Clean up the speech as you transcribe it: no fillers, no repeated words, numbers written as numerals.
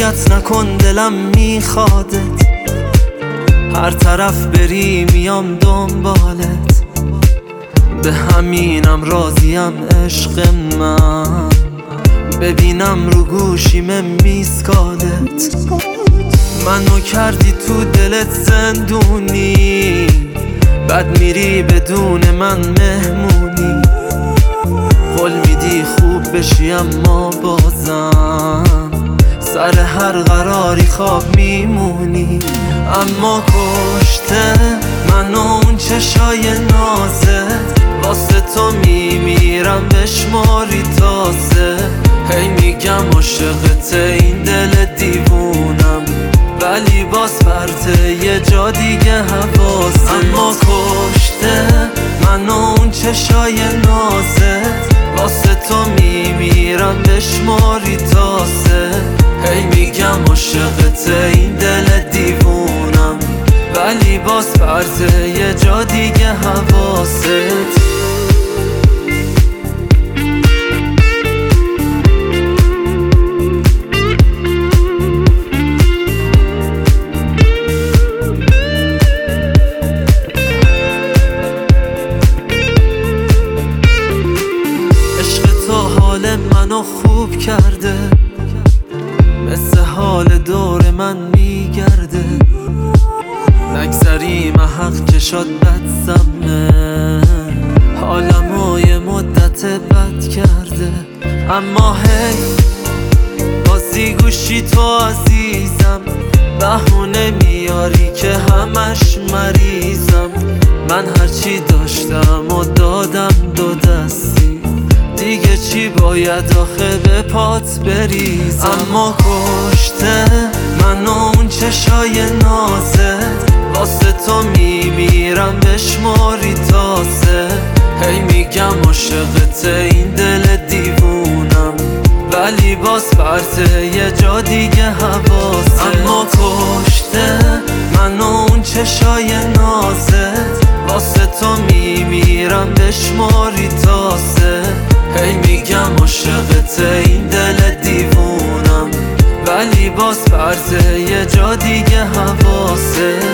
اذیت نکن دلم میخوادت، هر طرف بری میام دنبالت، به همینم راضیم عشق من، ببینم رو گوشیم میسکالت. منو کردی تو دلت زندونی، بعد میری بدون من مهمونی، قول میدی خوب بشی اما بازم سر هر قراری خواب میمونی. اما کشته منو اون چشای نازت، واسه تو میمیرم بشماری تازه. هی میگم عاشقت این دل دیوونم، ولی باز پرته یه جا دیگه حواست. اما کشته منو اون چشای نازت، واسه تو میمیرم بشماری تازه. هی میگم عاشقت این دل دیوونم، ولی باز پرته یه جا دیگه حواست. حال منو خوب کرده، مثل حال دور من میگرده. نگذریم حق که شد بد سمه، حالمو یه مدت بد کرده. اما هی بازی گوشی تو عزیزم، بهونه میاری که همش مریضم. من هرچی داشتم و دادم دو دستی، دیگه چی باید آخه به پات بریزم. اما کشته منو اون چشای نازت، واسه تو میمیرم بشماری تازه. هی میگم عاشقت این دل دیوونم، ولی باز پرته یه جا دیگه حواست. اما کشته منو اون چشای نازت، واسه تو میمیرم بشماری تازه. هی میگم عاشقت این دل دیوونم، ولی باز پرته یه جا دیگه حواست.